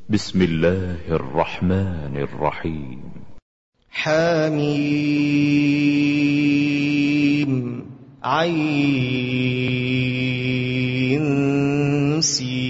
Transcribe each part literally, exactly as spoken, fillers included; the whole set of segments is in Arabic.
بسم الله الرحمن الرحيم. حميم عين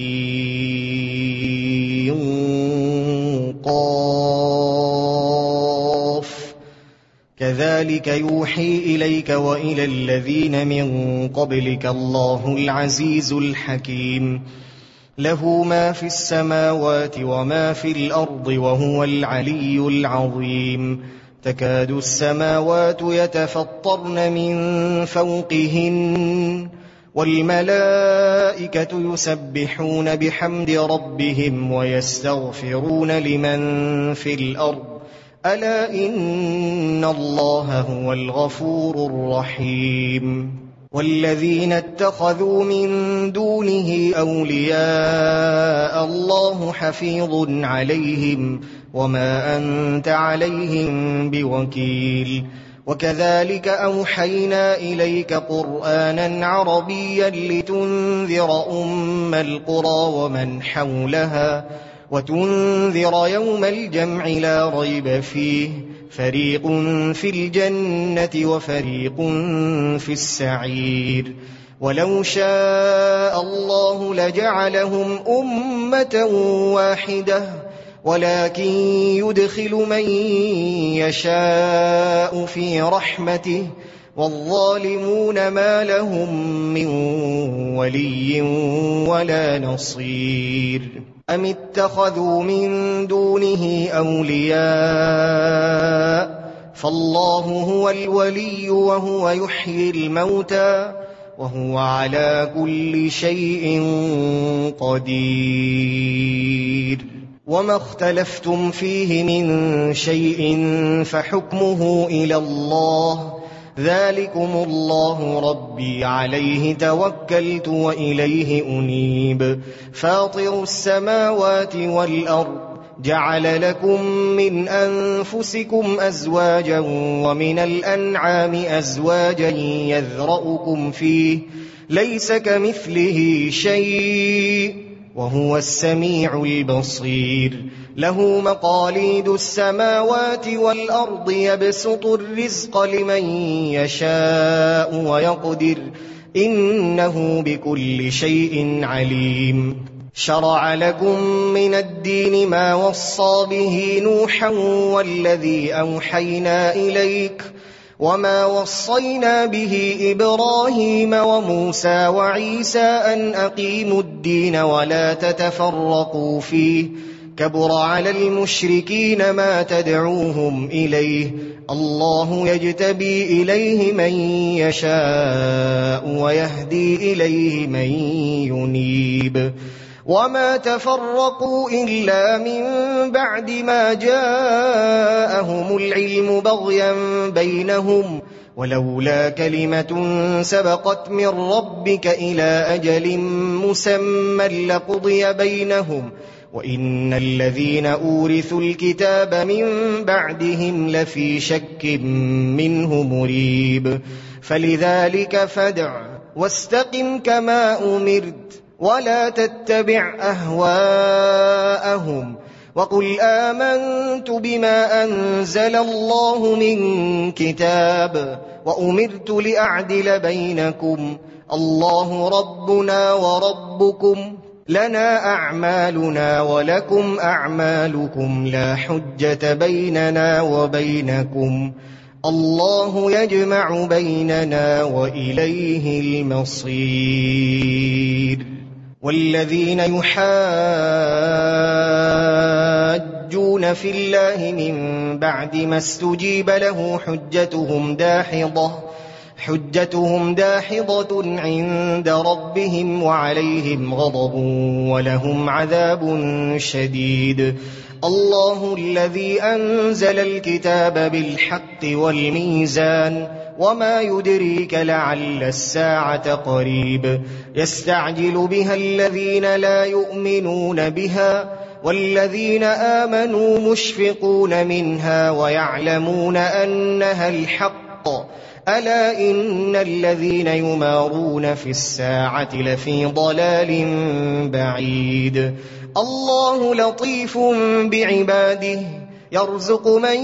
سين قاف كذلك يوحي إليك وإلى الذين من قبلك الله العزيز الحكيم له ما في السماوات وما في الأرض وهو العلي العظيم تكاد السماوات يتفطرن من فوقهن والملائكة يسبحون بحمد ربهم ويستغفرون لمن في الأرض ألا إن الله هو الغفور الرحيم والذين اتخذوا من دونه أولياء الله حفيظ عليهم وما أنت عليهم بوكيل وكذلك أوحينا إليك قرآنا عربيا لتنذر أم القرى ومن حولها وتنذر يوم الجمع لا ريب فيه فريق في الجنة وفريق في السعير ولو شاء الله لجعلهم أمة واحدة ولكن يدخل من يشاء في رحمته والظالمون ما لهم من ولي ولا نصير أم اتخذوا من دونه أولياء فالله هو الولي وهو يحيي الموتى وهو على كل شيء قدير وما اختلفتم فيه من شيء فحكمه إلى الله ذلكم الله ربي عليه توكلت وإليه أنيب فاطر السماوات والأرض جعل لكم من أنفسكم أزواجا ومن الأنعام أزواجا يذرأكم فيه ليس كمثله شيء وهو السميع البصير له مقاليد السماوات والأرض يبسط الرزق لمن يشاء ويقدر إنه بكل شيء عليم شرع لكم من الدين ما وصى به نوحا والذي أوحينا إليك وما وصينا به إبراهيم وموسى وعيسى أن أقيموا الدين ولا تتفرقوا فيه كبر على المشركين ما تدعوهم إليه الله يجتبي إليه من يشاء ويهدي إليه من ينيب وما تفرقوا إلا من بعد ما جاءهم العلم بغيا بينهم ولولا كلمة سبقت من ربك إلى أجل مسمى لقضي بينهم وإن الذين أورثوا الكتاب من بعدهم لفي شك منه مريب فلذلك فادع واستقم كما أمرت ولا تتبع أهواءهم وقل آمنت بما أنزل الله من كتاب وأمرت لأعدل بينكم الله ربنا وربكم لنا أعمالنا ولكم أعمالكم لا حجة بيننا وبينكم الله يجمع بيننا وإليه المصير والذين يحاجون في الله من بعد ما استجيب له حجتهم داحضة حجتهم داحضة عند ربهم وعليهم غضب ولهم عذاب شديد الله الذي أنزل الكتاب بالحق والميزان وما يدريك لعل الساعة قريب يستعجل بها الذين لا يؤمنون بها والذين آمنوا مشفقون منها ويعلمون أنها الحق ألا إن الذين يمارون في الساعة لفي ضلال بعيد الله لطيف بعباده يرزق من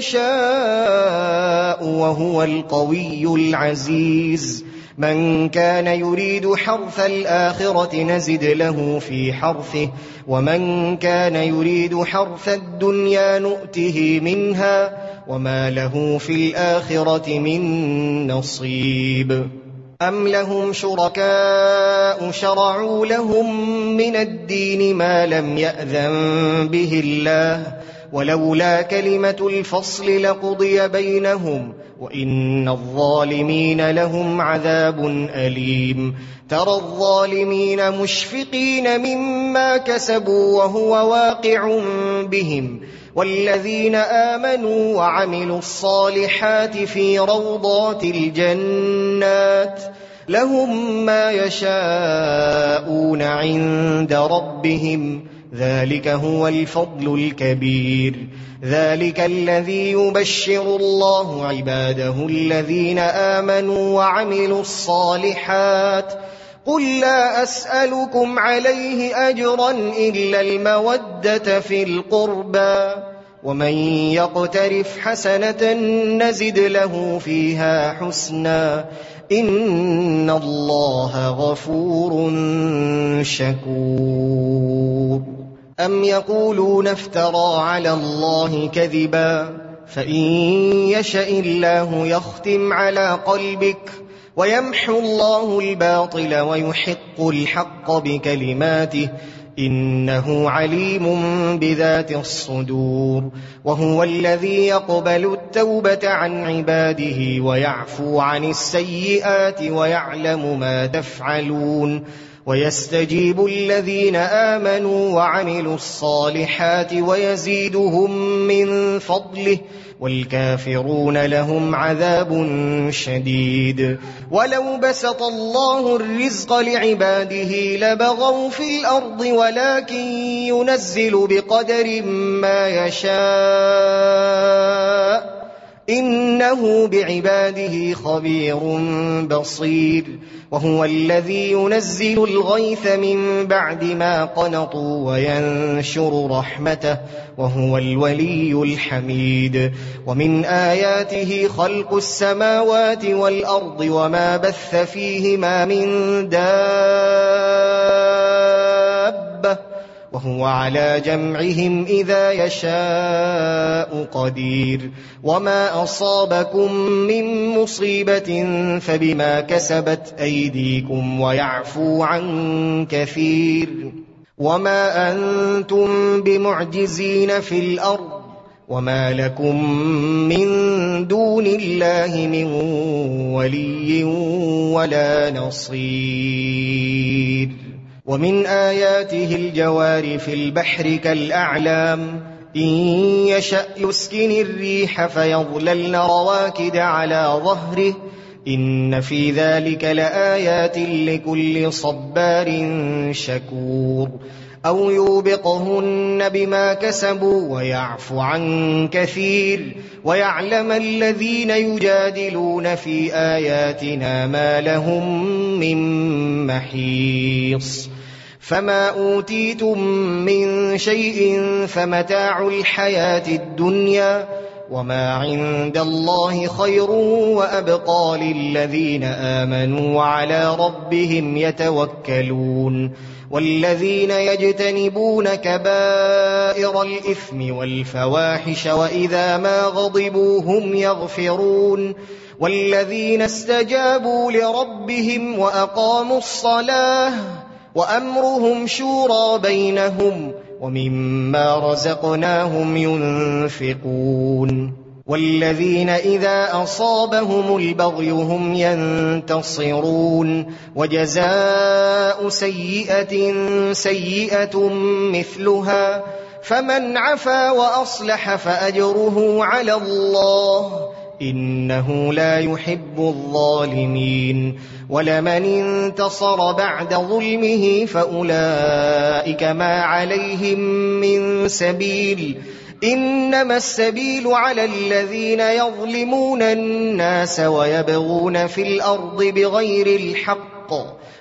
يشاء وهو القوي العزيز من كان يريد حرث الآخرة نزد له في حرثه ومن كان يريد حرث الدنيا نؤته منها وما له في الآخرة من نصيب أم لهم شركاء شرعوا لهم من الدين ما لم يأذن به الله ولولا كلمة الفصل لقضي بينهم وإن الظالمين لهم عذاب أليم ترى الظالمين مشفقين مما كسبوا وهو واقع بهم والذين آمنوا وعملوا الصالحات في روضات الجنات لهم ما يشاءون عند ربهم ذلك هو الفضل الكبير ذلك الذي يبشر الله عباده الذين آمنوا وعملوا الصالحات قل لا أسألكم عليه أجرا إلا المودة في القربى ومن يقترف حسنة نزد له فيها حسنا إن الله غفور شكور أم يقولون افترى على الله كذبا فإن يشأ الله يختم على قلبك ويمحو الله الباطل ويحق الحق بكلماته إنه عليم بذات الصدور وهو الذي يقبل التوبة عن عباده ويعفو عن السيئات ويعلم ما تفعلون ويستجيب الذين آمنوا وعملوا الصالحات ويزيدهم من فضله والكافرون لهم عذاب شديد ولو بسط الله الرزق لعباده لبغوا في الأرض ولكن ينزل بقدر ما يشاء إنه بعباده خبير بصير وهو الذي ينزل الغيث من بعد ما قنطوا وينشر رحمته وهو الولي الحميد ومن آياته خلق السماوات والأرض وما بث فيهما من دابة وهو على جمعهم إذا يشاء قدير وما أصابكم من مصيبة فبما كسبت أيديكم ويعفو عن كثير وما أنتم بمعجزين في الأرض وما لكم من دون الله من ولي ولا نصير ومن آياته الجوار في البحر كالأعلام إن يشأ يسكن الريح فيظللن رواكد على ظهره إن في ذلك لآيات لكل صبار شكور أو يوبقهن بما كسبوا ويعفو عن كثير ويعلم الذين يجادلون في آياتنا ما لهم من محيص فما أوتيتم من شيء فمتاع الحياة الدنيا وما عند الله خير وأبقى للذين آمنوا وعلى ربهم يتوكلون والذين يجتنبون كبائر الإثم والفواحش وإذا ما غضبوا هم يغفرون والذين استجابوا لربهم وأقاموا الصلاة وأمرهم شورى بينهم ومما رزقناهم ينفقون والذين إذا أصابهم البغي هم ينتصرون وجزاء سيئة سيئة مثلها فمن عفا وأصلح فأجره على الله إنه لا يحب الظالمين ولمن انتصر بعد ظلمه فأولئك ما عليهم من سبيل إنما السبيل على الذين يظلمون الناس ويبغون في الأرض بغير الحق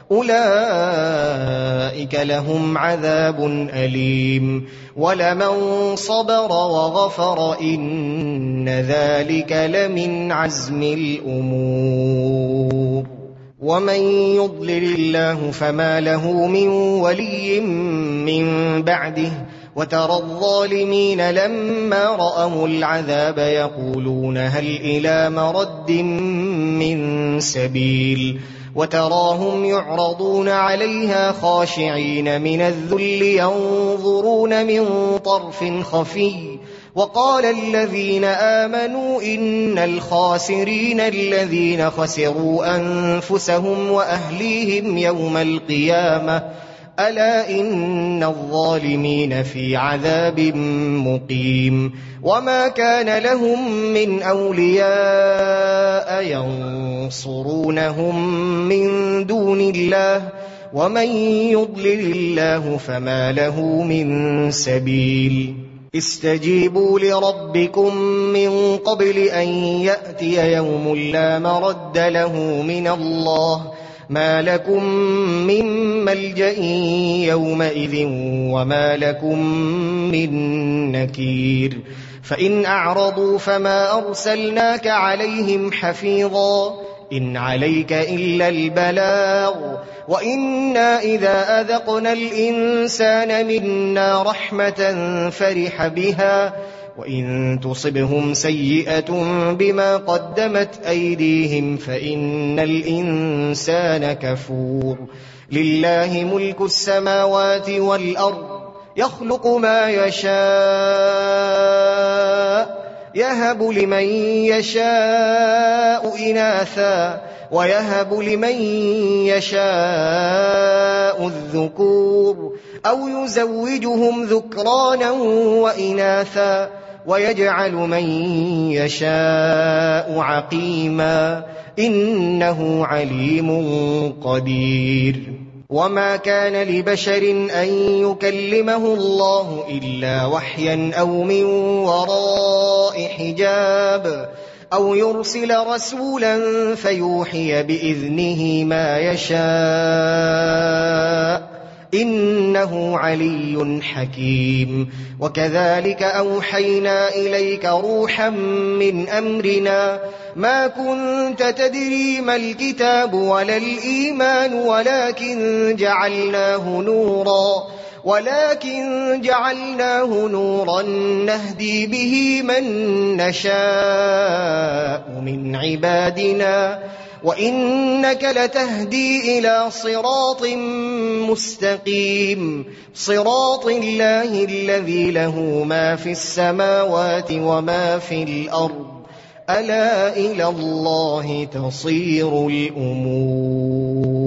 أولئك لهم عذاب أليم ولمن صبر وغفر إن ذلك لمن عزم الأمور ومن يضلل الله فما له من ولي من بعده وترى الظالمين لما رأوا العذاب يقولون هل إلى مرد من سبيل وتراهم يعرضون عليها خاشعين من الذل ينظرون من طرف خفي وقال الذين آمنوا إن الخاسرين الذين خسروا أنفسهم وأهليهم يوم القيامة ألا إن الظالمين في عذاب مقيم وما كان لهم من أولياء ينصرونهم من دون الله ومن يضلل الله فما له من سبيل استجيبوا لربكم من قبل أن يأتي يوم لا مرد له من الله ما لكم من ملجأ يومئذ وما لكم من نكير فإن أعرضوا فما أرسلناك عليهم حفيظا إن عليك إلا البلاغ وإنا إذا أذقنا الإنسان منا رحمة فرح بها وإن تصبهم سيئة بما قدمت أيديهم فإن الإنسان كفور لله ملك السماوات والأرض يخلق ما يشاء يهب لمن يشاء إناثا ويهب لمن يشاء الذكور أو يزوجهم ذكرانا وإناثا ويجعل من يشاء عقيما إنه عليم قدير وما كان لبشر أن يكلمه الله إلا وحيا أو من وراء حجاب أو يرسل رسولا فيوحي بإذنه ما يشاء إنه علي حكيم وكذلك أوحينا إليك روحا من أمرنا ما كنت تدري ما الكتاب ولا الإيمان ولكن جعلناه نورا ولكن جعلناه نورا نهدي به من نشاء من عبادنا وإنك لتهدي إلى صراط مستقيم صراط الله الذي له ما في السماوات وما في الأرض ألا إلى الله تصير الأمور